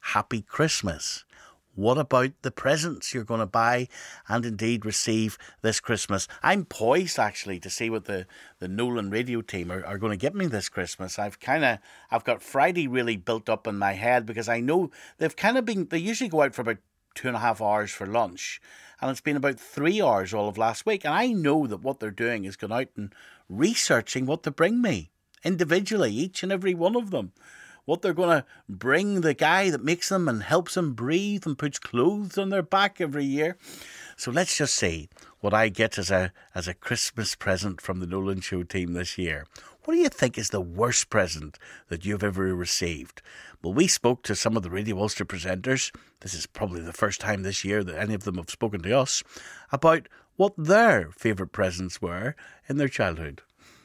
Happy Christmas. What about the presents you're going to buy and indeed receive this Christmas? I'm poised actually to see what the Nolan radio team are going to give me this Christmas. I've got Friday really built up in my head because I know they usually go out for about 2.5 hours for lunch, and it's been about 3 hours all of last week, and I know that what they're doing is going out and researching what to bring me individually, each and every one of them. What they're going to bring the guy that makes them and helps them breathe and puts clothes on their back every year. So let's just see what I get as a Christmas present from the Nolan Show team this year. What do you think is the worst present that you've ever received? Well, we spoke to some of the Radio Ulster presenters. This is probably the first time this year that any of them have spoken to us about what their favourite presents were in their childhood.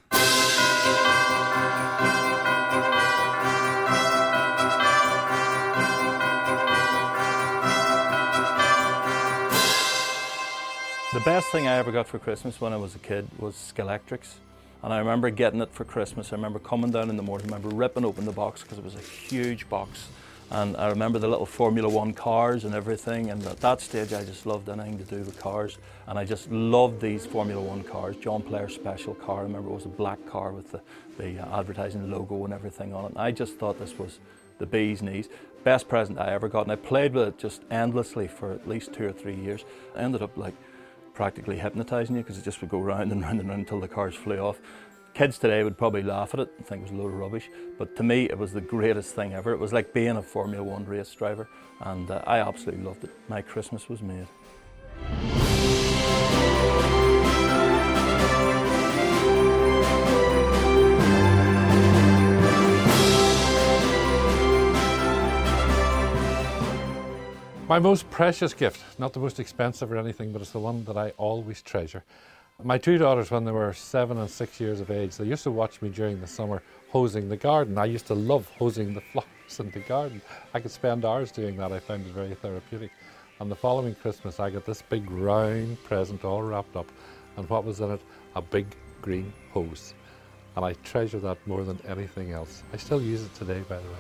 The best thing I ever got for Christmas when I was a kid was Scalextrics. And I remember getting it for Christmas. I remember coming down in the morning, I remember ripping open the box because it was a huge box. And I remember the little Formula One cars and everything. And at that stage, I just loved anything to do with cars. And I just loved these Formula One cars. John Player's special car. I remember it was a black car with the advertising logo and everything on it. And I just thought this was the bee's knees. Best present I ever got. And I played with it just endlessly for at least 2 or 3 years. I ended up like practically hypnotising you because it just would go round and round and round until the cars flew off. Kids today would probably laugh at it and think it was a load of rubbish, but to me it was the greatest thing ever. It was like being a Formula One race driver, and I absolutely loved it. My Christmas was made. My most precious gift, not the most expensive or anything, but it's the one that I always treasure. My 2 daughters, when they were 7 and 6 years of age, they used to watch me during the summer hosing the garden. I used to love hosing the flowers in the garden. I could spend hours doing that. I found it very therapeutic. And the following Christmas, I got this big round present all wrapped up. And what was in it? A big green hose. And I treasure that more than anything else. I still use it today, by the way.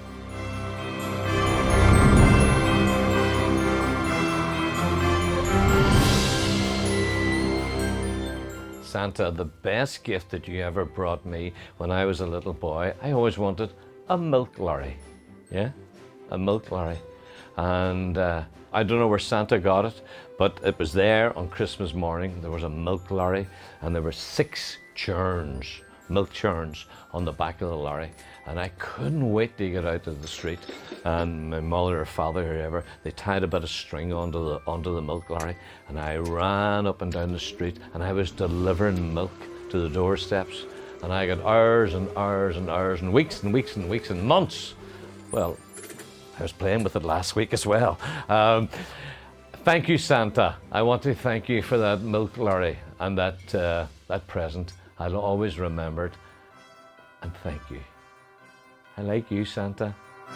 Santa, the best gift that you ever brought me when I was a little boy, I always wanted a milk lorry. Yeah, a milk lorry. And I don't know where Santa got it, but it was there on Christmas morning. There was a milk lorry and there were 6 churns, milk churns on the back of the lorry. And I couldn't wait to get out to the street. And my mother or father, whoever, they tied a bit of string onto the milk lorry, and I ran up and down the street, and I was delivering milk to the doorsteps. And I got hours and hours and hours and weeks and weeks and weeks and months. Well, I was playing with it last week as well. Thank you, Santa. I want to thank you for that milk lorry and that present. I'll always remember it. And thank you. I like you, Santa.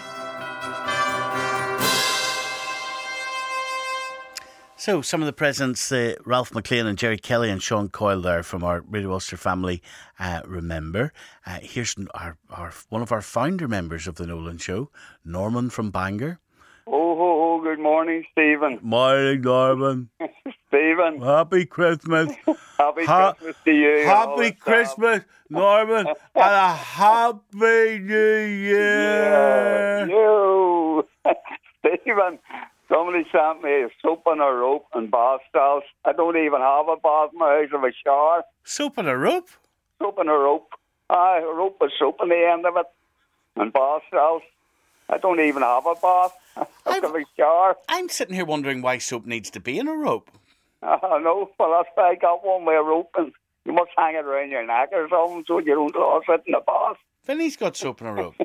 So some of the presents Ralph McLean and Jerry Kelly and Sean Coyle there from our Radio Ulster family remember. Here's our one of our founder members of the Nolan Show, Norman from Bangor. Oh, ho, ho, good morning, Stephen. Morning, Norman. Stephen. Happy Christmas. Happy Christmas to you. Happy Christmas, Norman, and a Happy New Year. Yeah, you. Stephen, somebody sent me a soap and a rope and bath salts. I don't even have a bath in my house. I have a shower. Soap and a rope? Soap and a rope. A rope with soap on the end of it. And bath salts. I don't even have a bath. I have a shower. I'm sitting here wondering why soap needs to be in a rope. I know. Well, that's why I got one with a rope, and you must hang it around your neck or something so you don't lose it in the bath. Vinny's got soap and a rope.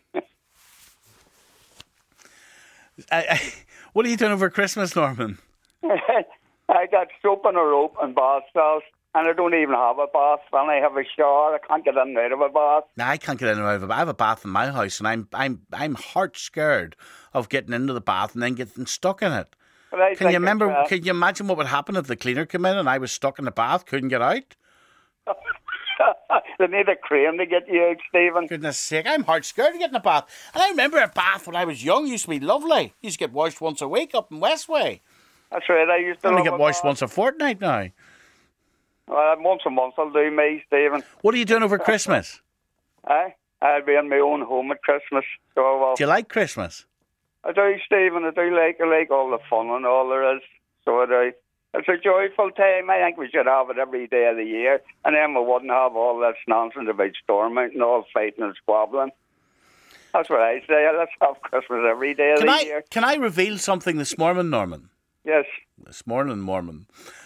What are you doing over Christmas, Norman? I got soap and a rope and bath salts, and I don't even have a bath. When I have a shower, I can't get in and out of a bath. No, I can't get in and out of a bath. I have a bath in my house, and I'm heart scared of getting into the bath and then getting stuck in it. Can you imagine what would happen if the cleaner came in and I was stuck in the bath, couldn't get out? They need a crane to get you out, Stephen. Goodness sake, I'm hard scared to get in a bath. And I remember a bath when I was young used to be lovely. Used to get washed once a week up in Westway. That's right, I used to I only love get a washed bath. once a fortnight now. Once a month I'll do me, Stephen. What are you doing over Christmas? I'll be in my own home at Christmas. So I will. Do you like Christmas? I do, Stephen. I like all the fun and all there is. So I do. It's a joyful time. I think we should have it every day of the year. And then we wouldn't have all this nonsense about storming and all fighting and squabbling. That's what I say. Let's have Christmas every day of the year. Can I reveal something this morning, Norman? Yes. This morning, Mormon.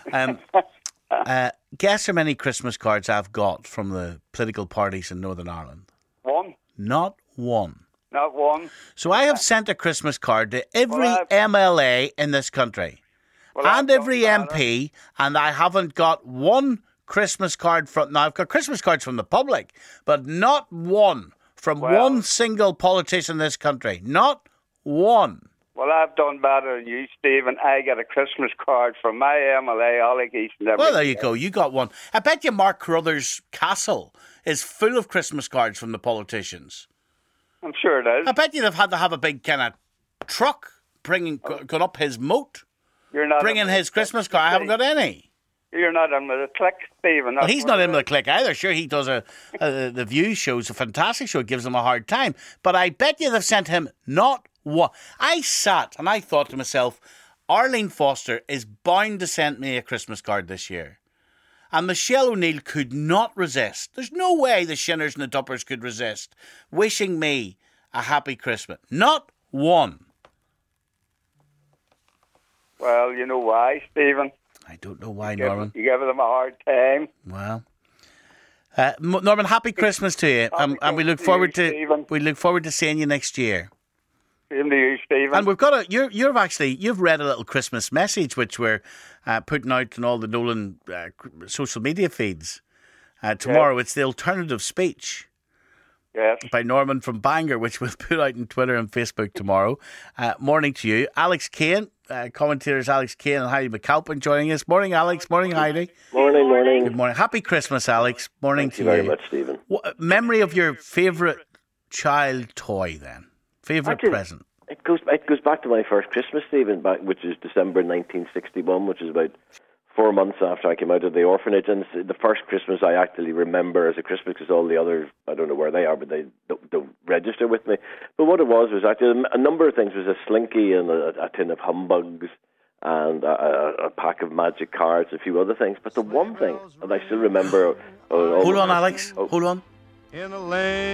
Guess how many Christmas cards I've got from the political parties in Northern Ireland? One? Not one. Not one. So I have sent a Christmas card to every MLA in this country and every MP, and I haven't got one Christmas card from... Now, I've got Christmas cards from the public, but not one from one single politician in this country. Not one. Well, I've done better than you, Stephen. I get a Christmas card from my MLA, Alec Easton. Well, there you go. You got one. I bet you Mark Carruthers' castle is full of Christmas cards from the politicians. I'm sure it is. I bet you they've had to have a big kind of truck going up his moat, bringing his Christmas card. I haven't got any. You're not in with a click, Stephen. Well, he's not in with a click either. Sure, he does the View show's a fantastic show. It gives him a hard time. But I bet you they've sent him not one. I sat and I thought to myself, Arlene Foster is bound to send me a Christmas card this year. And Michelle O'Neill could not resist. There's no way the Shinners and the Duppers could resist wishing me a happy Christmas. Not one. Well, you know why, Stephen? I don't know why, Norman. You give them a hard time. Well, Norman, happy Christmas to you, and we look forward to seeing you next year. Same to you, Stephen. And we've got you've read a little Christmas message which we're putting out on all the Nolan social media feeds tomorrow. It's the alternative speech. Yes. By Norman from Bangor, which we'll put out on Twitter and Facebook tomorrow. Morning to you. Alex Kane, commentators Alex Kane and Heidi McAlpin joining us. Morning, Alex. Morning, Heidi. Morning. Good morning. Happy Christmas, Alex. Morning to you. Thank you very much, Stephen. Memory of your favourite child toy, then? Favourite present? It goes back to my first Christmas, Stephen, which is December 1961, which is about 4 months after I came out of the orphanage. And it's the first Christmas I actually remember as a Christmas, because all the others, I don't know where they are, but they don't register with me. But what it was actually a number of things. It was a Slinky and a tin of humbugs and a pack of magic cards, a few other things. But the one thing that I still remember... Hold on, Alex. Hold on. In a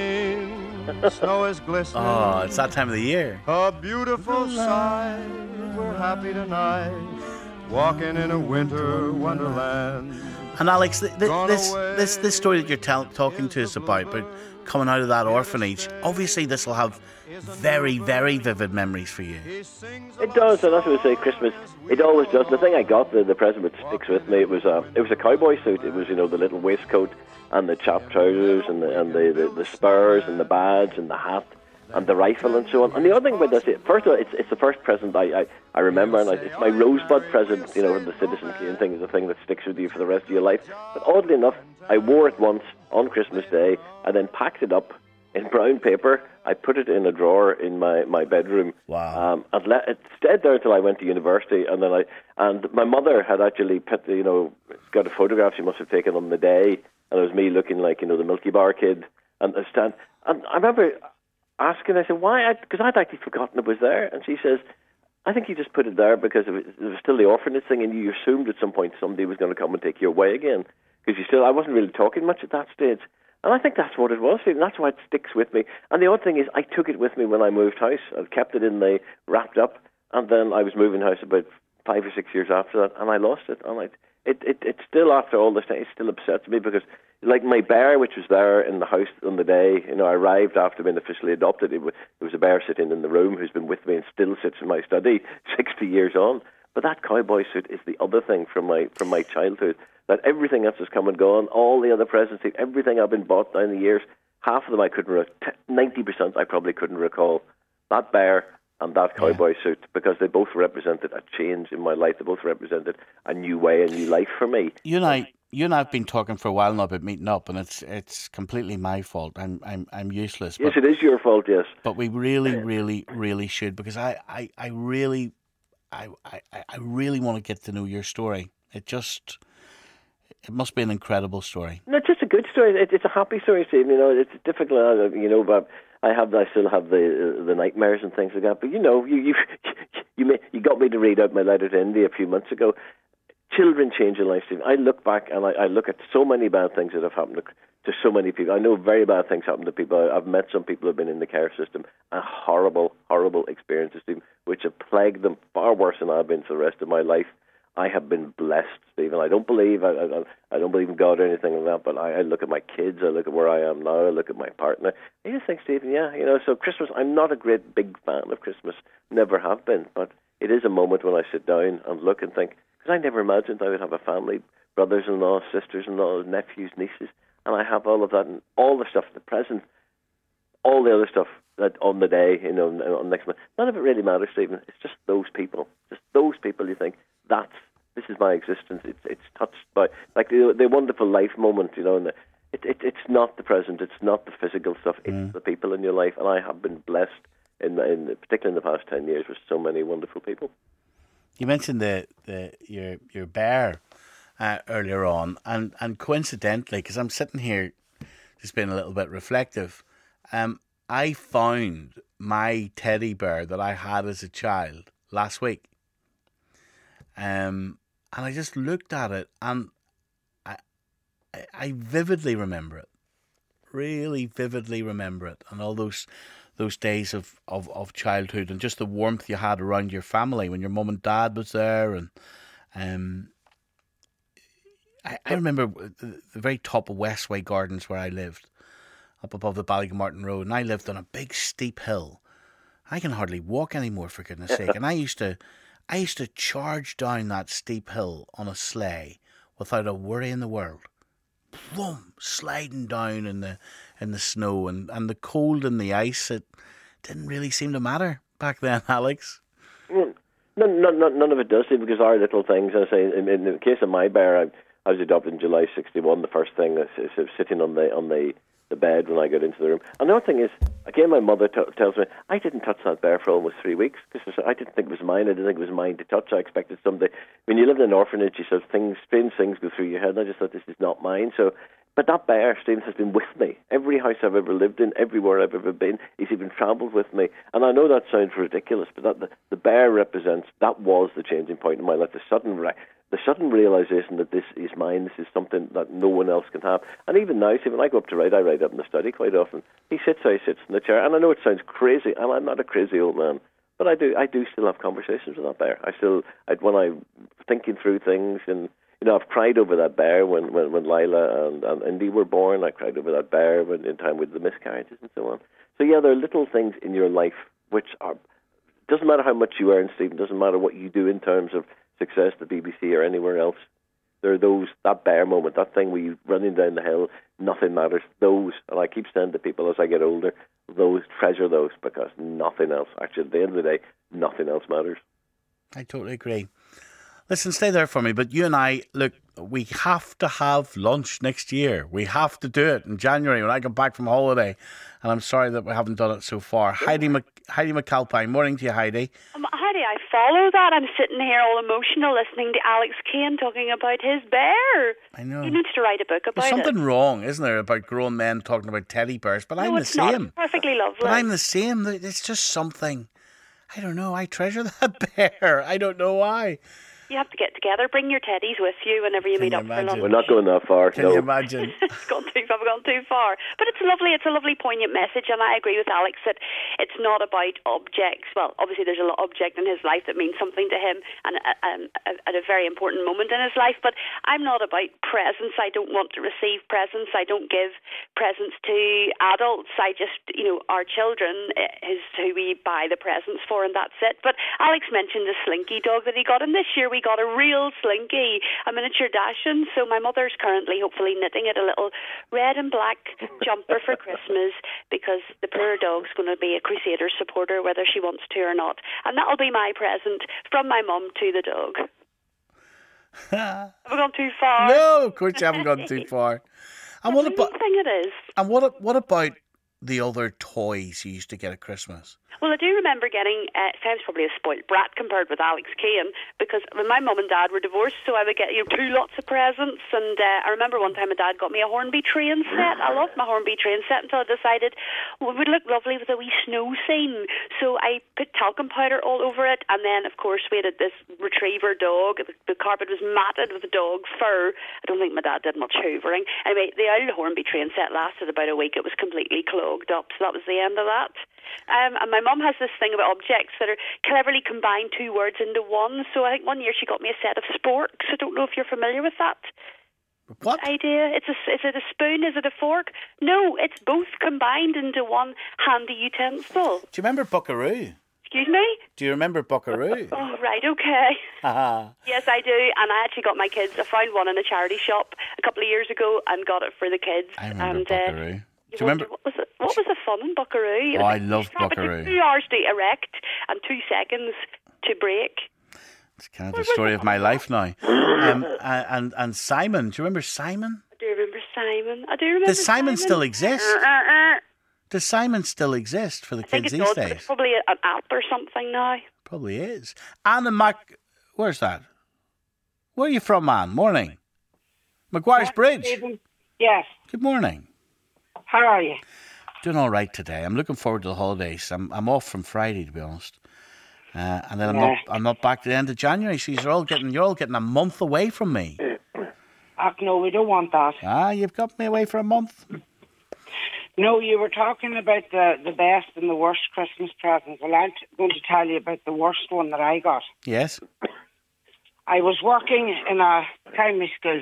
lane, snow is glistening. Oh, it's that time of the year. A beautiful sight. We're happy tonight, walking in a winter wonderland. And Alex, this story that you're talking to us about coming out of that orphanage, obviously this will have very, very vivid memories for you. It does, and that's what I say. Christmas, it always does. The thing I got, the present which sticks with me, it was a cowboy suit. It was the little waistcoat and the chapped trousers and the spurs and the badge and the hat and the rifle and so on. And the other thing about this, first of all, it's the first present I remember, and it's my rosebud present. The Citizen Kane thing is a thing that sticks with you for the rest of your life. But oddly enough, I wore it once on Christmas Day. I then packed it up in brown paper. I put it in a drawer in my bedroom. Wow. And it stayed there until I went to university, and then my mother had actually put got a photograph she must have taken on the day. And it was me looking like, the Milky Bar kid. And I remember asking, I said, why? Because I'd actually forgotten it was there. And she says, I think you just put it there because it was still the orphanage thing, and you assumed at some point somebody was going to come and take you away again. Because I wasn't really talking much at that stage. And I think that's what it was. And that's why it sticks with me. And the odd thing is, I took it with me when I moved house. I kept it wrapped up. And then I was moving house about 5 or 6 years after that, and I lost it. And It still, after all this time, it still upsets me because, like my bear, which was there in the house on the day, I arrived after being officially adopted. It was a bear sitting in the room who's been with me and still sits in my study 60 years on. But that cowboy suit is the other thing from my childhood. That everything else has come and gone, all the other presents, everything I've been bought down the years, half of them I couldn't, 90% I probably couldn't recall. That bear and that cowboy suit, because they both represented a change in my life. They both represented a new way, a new life for me. You and I you and I've been talking for a while now about meeting up, and it's completely my fault. I'm useless. Yes, it is your fault. Yes, but we really should, because I really want to get to know your story. It must be an incredible story. No, it's just a good story. It's a happy story, Stephen. You know, it's difficult. You know, but I still have the nightmares and things like that. But you know, you got me to read out my letter to India a few months ago. Children change your life, Stephen. I look back and I look at so many bad things that have happened to so many people. I know very bad things happen to people. I've met some people who have been in the care system, and horrible experiences, Stephen, which have plagued them far worse than I've been for the rest of my life. I have been blessed, Stephen. I don't believe in God or anything like that, but I look at my kids, I look at where I am now, I look at my partner. I just think, Stephen, yeah, you know, so Christmas, I'm not a great big fan of Christmas, never have been, but it is a moment when I sit down and look and think, because I never imagined I would have a family, brothers-in-law, sisters-in-law, nephews, nieces, and I have all of that, and all the stuff, the present, all the other stuff that on the day, you know, on next month. None of it really matters, Stephen. It's just those people. You think, this is my existence. It's touched by, like, the wonderful life moment, you know, and it's not the present, it's not the physical stuff, it's the people in your life, and I have been blessed, particularly in the past 10 years, with so many wonderful people. You mentioned your bear earlier on, and coincidentally, because I'm sitting here just being a little bit reflective, I found my teddy bear that I had as a child last week. And I just looked at it, and I vividly remember it, really vividly remember it, and all those days of childhood, and just the warmth you had around your family when your mum and dad was there, and I remember the very top of Westway Gardens where I lived, up above the Ballygamartin Road, and I lived on a big steep hill. I can hardly walk anymore, for goodness sake, and I used to charge down that steep hill on a sleigh without a worry in the world. Boom, sliding down in the snow, and the cold and the ice, it didn't really seem to matter back then, Alex. Well, none of it does, because our little things, as I say, in the case of my bear, I was adopted in July '61. The first thing is sitting on the bed when I got into the room. And the other thing is, again, my mother tells me, I didn't touch that bear for almost 3 weeks, because I didn't think it was mine. I didn't think it was mine to touch. I expected someday, when you live in an orphanage, you sort of strange things go through your head, and I just thought, this is not mine. But that bear, Stephen, has been with me. Every house I've ever lived in, everywhere I've ever been, he's even travelled with me. And I know that sounds ridiculous, but the bear that was the changing point in my life, the sudden realisation that this is mine, this is something that no one else can have. And even now, see, when I go up to write, I write up in the study quite often. He sits in the chair, and I know it sounds crazy, and I'm not a crazy old man, but I do still have conversations with that bear. When I'm thinking through things, and you know, I've cried over that bear when Lila and Indy were born. I cried over that bear in time with the miscarriages and so on. So yeah, there are little things in your life which doesn't matter how much you earn, Stephen, doesn't matter what you do in terms of success at the BBC or anywhere else. There are that bear moment, that thing where you're running down the hill, nothing matters. And I keep saying to people as I get older, treasure those, because nothing else, actually at the end of the day, nothing else matters. I totally agree. Listen, stay there for me, but you and I, look, we have to have lunch next year. We have to do it in January when I come back from holiday, and I'm sorry that we haven't done it so far. Heidi McAlpine, morning to you, Heidi. Heidi, I follow that. I'm sitting here all emotional listening to Alex Kane talking about his bear. I know. He needs to write a book about it. There's something wrong, isn't there, about grown men talking about teddy bears, but I'm the same. Not. It's perfectly lovely. But I'm the same. It's just something. I don't know. I treasure that bear. I don't know why. You have to get together. Bring your teddies with you whenever you meet up for lunch. We're not going that far. Can you imagine? I've gone too far. But it's lovely. It's a lovely, poignant message, and I agree with Alex that it's not about objects. Well, obviously there's a lot of object in his life that means something to him and at a very important moment in his life. But I'm not about presents. I don't want to receive presents. I don't give presents to adults. I just, our children is who we buy the presents for, and that's it. But Alex mentioned the Slinky dog that he got, and this year we got a real Slinky, a miniature Dachshund. So my mother's currently hopefully knitting it a little red and black jumper for Christmas, because the poor dog's going to be a Crusaders supporter whether she wants to or not, and that'll be my present from my mum to the dog. Have we gone too far? No, of course you haven't gone too far. And what about? I think it is. And what about the other toys you used to get at Christmas? Well, I do remember getting, I was probably a spoiled brat compared with Alex Kane, because when my mum and dad were divorced, so I would get two lots of presents, and I remember one time my dad got me a Hornby train set. I loved my Hornby train set until I decided, well, it would look lovely with a wee snow scene. So I put talcum powder all over it, and then, of course, we had this retriever dog. The carpet was matted with dog fur. I don't think my dad did much hoovering. Anyway, the old Hornby train set lasted about a week. It was completely clogged up, so that was the end of that. And my mum has this thing about objects that are cleverly combined two words into one. So I think one year she got me a set of sporks. I don't know if you're familiar with that. What idea? Is it a spoon? Is it a fork? No, it's both combined into one handy utensil. Do you remember Buckaroo? Excuse me? Do you remember Buckaroo? Oh, right, okay. Yes, I do. And I actually got my kids. I found one in a charity shop a couple of years ago and got it for the kids. I remember Buckaroo. Do you remember? What was the fun in Buckaroo? Oh, I loved Buckaroo. 2 hours to erect and 2 seconds to break. It's kind of the story of my life now. And Simon, do you remember Simon? I do remember Simon. Does Simon still exist? Does Simon still exist for the kids these days? It's probably an app or something now. Probably is. Anna Mac, where's that? Where are you from, man? Morning. Maguire's Bridge. Yes. Good morning. How are you? Doing all right today. I'm looking forward to the holidays. I'm off from Friday, to be honest, and then I'm not back to the end of January. So you're all getting a month away from me. No, we don't want that. You've got me away for a month. No, you were talking about the best and the worst Christmas presents. Well, I'm going to tell you about the worst one that I got. Yes. I was working in a primary school.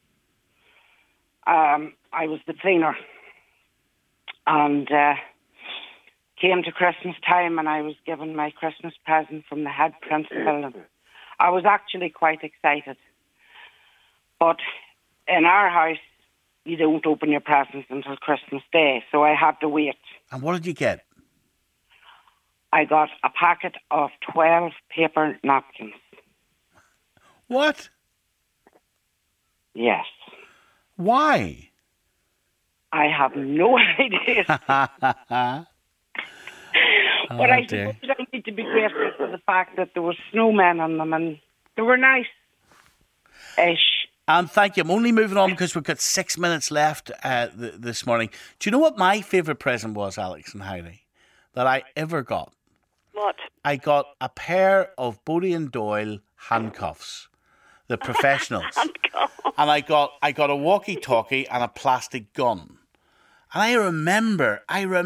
I was the cleaner. And came to Christmas time and I was given my Christmas present from the head principal. And I was actually quite excited. But in our house, you don't open your presents until Christmas Day, so I had to wait. And what did you get? I got a packet of 12 paper napkins. What? Yes. Why? I have no idea. But I suppose I need to be grateful for the fact that there were snowmen on them and they were nice-ish. And thank you. I'm only moving on because we've got 6 minutes left this morning. Do you know what my favourite present was, Alex and Heidi, that I ever got? What? I got a pair of Bodie and Doyle handcuffs, the professionals. And I got a walkie-talkie and a plastic gun. And I remember,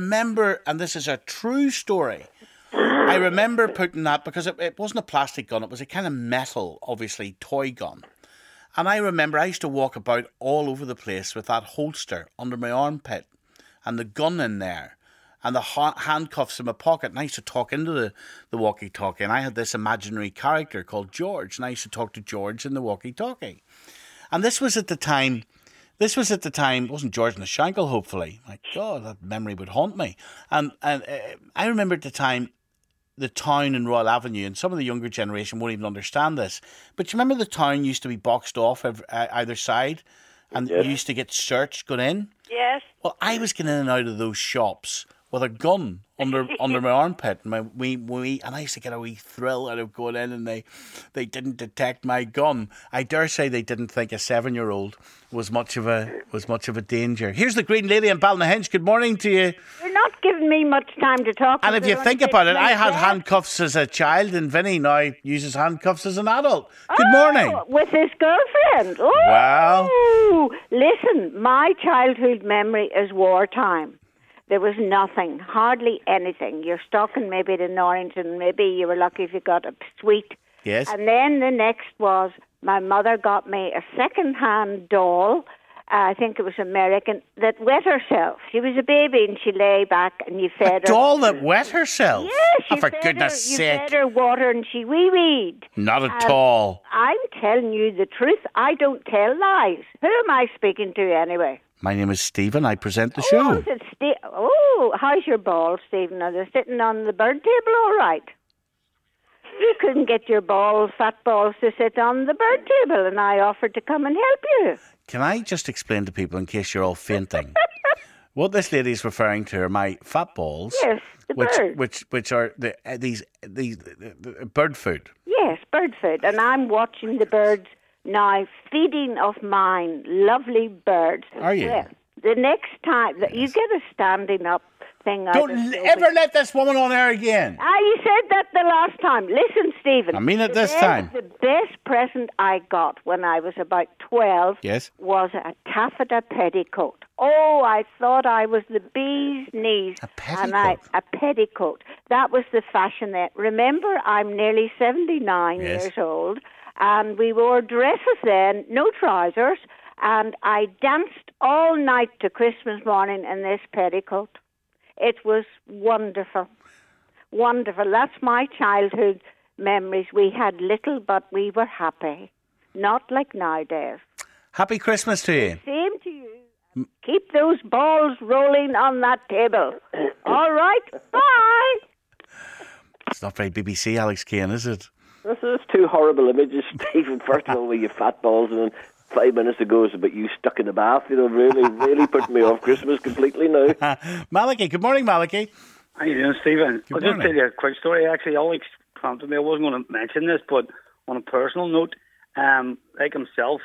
and this is a true story, I remember putting that, because it wasn't a plastic gun, it was a kind of metal, obviously, toy gun. And I remember I used to walk about all over the place with that holster under my armpit and the gun in there and the handcuffs in my pocket. And I used to talk into the walkie-talkie. And I had this imaginary character called George. And I used to talk to George in the walkie-talkie. And this was at the time, it wasn't George and the Shankle, hopefully. My God, that memory would haunt me. And I remember at the time, the town in Royal Avenue, and some of the younger generation won't even understand this, but you remember the town used to be boxed off either side, and you used to get searched going in? Yes. Well, I was getting in and out of those shops with a gun under my armpit, and and I used to get a wee thrill out of going in, and they didn't detect my gun. I dare say they didn't think a 7-year-old was much of a danger. Here's the Green Lady in Ballynahinch. Good morning to you. You're not giving me much time to talk. And if you think about it, I had handcuffs as a child, and Vinny now uses handcuffs as an adult. Good morning. With his girlfriend. Oh, wow. Listen, my childhood memory is wartime. There was nothing, hardly anything. You're stuck in maybe the Norrington, maybe you were lucky if you got a sweet. Yes. And then the next was my mother got me a second-hand doll, I think it was American, that wet herself. She was a baby and she lay back and you fed her. A doll that wet herself? Yes. For goodness sake. You fed her water and she wee-weed. Not at all. I'm telling you the truth. I don't tell lies. Who am I speaking to anyway? My name is Stephen. I present the show. How's your ball, Stephen? Are they sitting on the bird table all right? You couldn't get your fat balls to sit on the bird table, and I offered to come and help you. Can I just explain to people, in case you're all fainting, what this lady is referring to are my fat balls. Yes, the birds. Which are these bird food. Yes, bird food. And I'm watching the birds now feeding off mine. Lovely birds. Are you? Well, the next time that you get a standing up thing. Don't ever let this woman on air again. You said that the last time. Listen, Stephen. I mean it this time. The best present I got when I was about 12 yes. was a taffeta petticoat. Oh, I thought I was the bee's knees. A petticoat? A petticoat. That was the fashion then. Remember, I'm nearly 79 years old, and we wore dresses then, no trousers, and I danced all night to Christmas morning in this petticoat. It was wonderful. Wonderful. That's my childhood memories. We had little, but we were happy. Not like nowadays. Happy Christmas to you. Same to you. Keep those balls rolling on that table. All right. Bye. It's not very BBC, Alex Kane, is it? This is two horrible images, Stephen. First of all, with your fat balls, and then 5 minutes ago it's about you stuck in the bath. You know, really putting me off Christmas completely now. Malachi, good morning, Malachi. How you doing, Stephen? Good I'll morning. just tell you a quick story. Actually, Alex prompted me. I wasn't going to mention this, but on a personal note, like himself,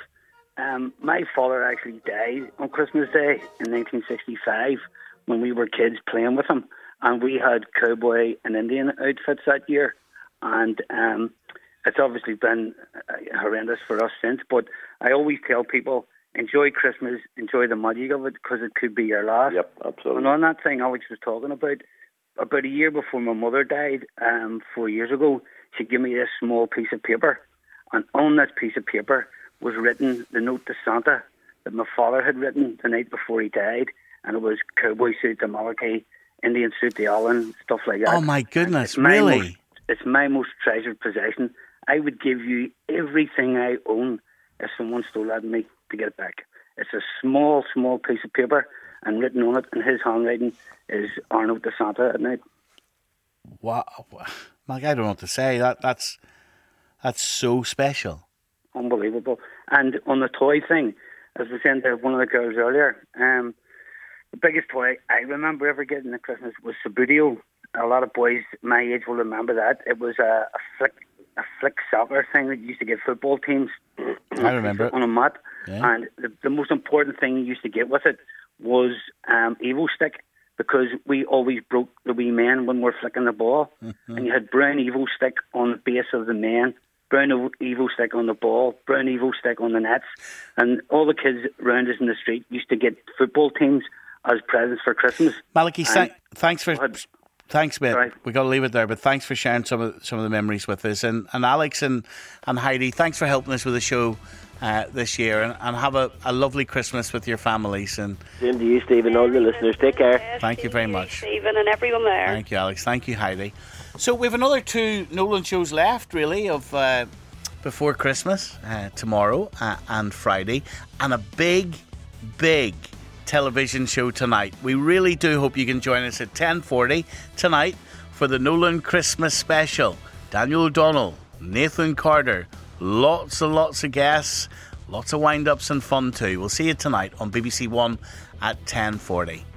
my father actually died on Christmas Day in 1965 when we were kids playing with him, and we had cowboy and Indian outfits that year, and it's obviously been horrendous for us since, but I always tell people, enjoy Christmas, enjoy the magic of it, because it could be your last. Yep, absolutely. And on that thing Alex was talking about a year before my mother died, 4 years ago, she gave me this small piece of paper, and on this piece of paper was written the note to Santa that my father had written the night before he died, and it was cowboy suit to Malachi, Indian suit to Alan, stuff like that. Oh my goodness, really? It's my most treasured possession. I would give you everything I own if someone stole that from me to get it back. It's a small piece of paper, and written on it in his handwriting is our note to Santa at night. Wow. Like, I don't know what to say. That's so special. Unbelievable. And on the toy thing, as we said to one of the girls earlier, the biggest toy I remember ever getting at Christmas was Subbuteo. A lot of boys my age will remember that. It was a flick soccer thing that used to get football teams. I remember it. On a mat. Yeah. And the most important thing you used to get with it was Evo Stick, because we always broke the wee men when we're flicking the ball. Mm-hmm. And you had brown Evo Stick on the base of the men, brown Evo Stick on the ball, brown Evo Stick on the nets. And all the kids around us in the street used to get football teams as presents for Christmas. Malachi, thanks, mate. We got to leave it there, but thanks for sharing some of the memories with us. And Alex and Heidi, thanks for helping us with the show this year, and have a lovely Christmas with your families. And same to you, Stephen. All the listeners, take care. Thank you very much, Stephen, and everyone there. Thank you, Alex. Thank you, Heidi. So we have another 2 Nolan shows left, really, of before Christmas, tomorrow and Friday, and a big television show tonight. We really do hope you can join us at 10:40 tonight for the Nolan Christmas special. Daniel O'Donnell, Nathan Carter, lots and lots of guests, lots of wind-ups and fun too. We'll see you tonight on BBC One at 10:40.